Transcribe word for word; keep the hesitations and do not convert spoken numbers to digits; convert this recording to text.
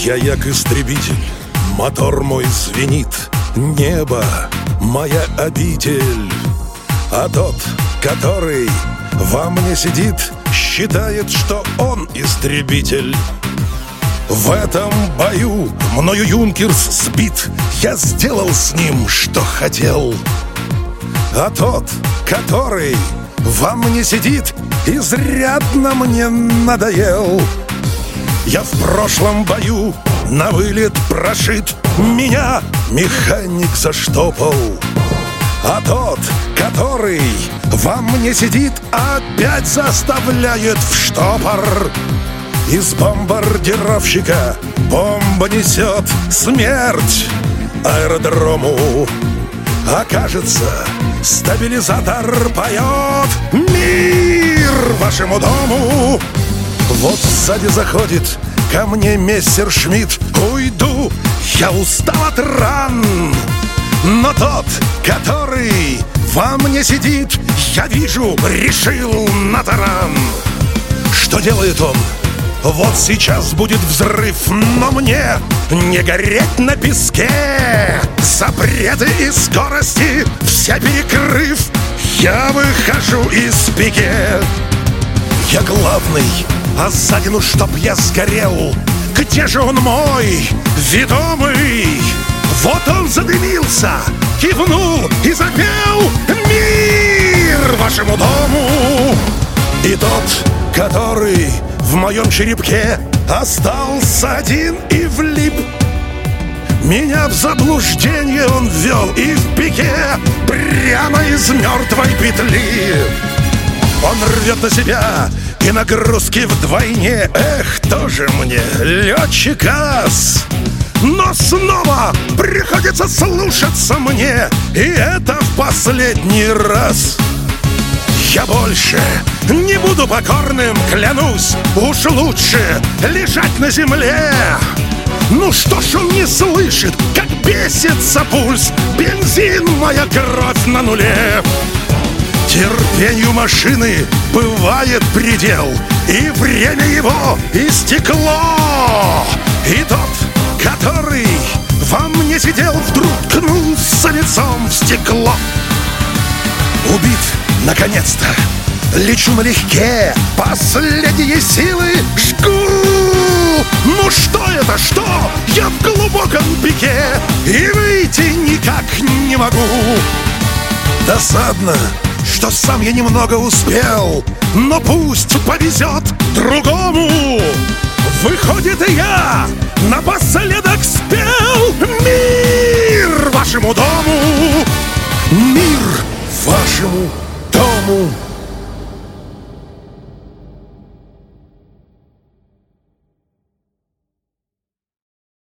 Я як истребитель, мотор мой звенит. Небо — моя обитель. А тот, который во мне сидит, считает, что он истребитель. В этом бою мною юнкерс сбит. Я сделал с ним, что хотел. А тот, который во мне сидит, изрядно мне надоел. Я в прошлом бою на вылет прошит. Меня механик заштопал. А тот, который во мне сидит, опять заставляет в штопор. Из бомбардировщика бомба несет смерть аэродрому. А кажется, стабилизатор поет мир вашему дому. Вот сзади заходит ко мне мессершмитт. Уйду, я устал от ран. Но тот, который во мне сидит, я вижу, решил на таран. Что делает он? Вот сейчас будет взрыв, но мне не гореть на песке. Запреты и скорости все перекрыв, я выхожу из пике. Я главный, а сзади, ну чтоб я сгорел. Где же он мой, ведомый? Вот он задымился, кивнул и запел мир вашему дому. И тот, который в моем черепке остался один и влип, меня в заблуждение он ввел и в пике прямо из мертвой петли. Он рвет на себя и нагрузки вдвойне. Эх, тоже мне летчик-ас. Но снова приходится слушаться мне, и это в последний раз. Я больше не буду покорным, клянусь. Уж лучше лежать на земле. Ну что ж он не слышит, как бесится пульс? Бензин, моя кровь на нуле. Терпению машины бывает предел, и время его истекло. И тот, который во мне сидел, вдруг ткнулся лицом в стекло. Убит, наконец-то, лечу налегке, последние силы жгу. Ну что это, что? Я в глубоком пике и выйти никак не могу. Досадно, что сам я немного успел, но пусть повезет другому.